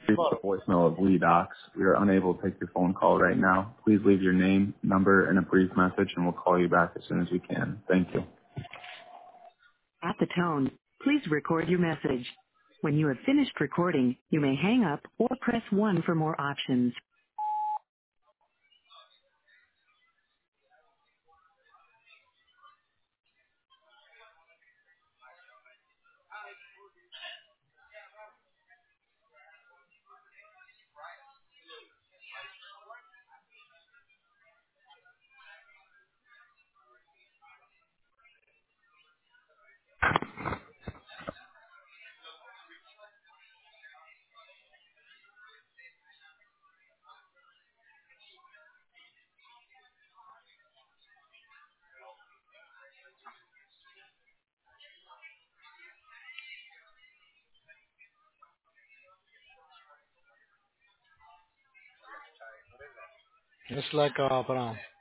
Reach the voicemail of Lee Docs. We are unable to take your phone call right now. Please leave your name, number, and a brief message, and we'll call you back as soon as we can. Thank you. At the tone, please record your message. When you have finished recording, you may hang up or press 1 for more options. It's like,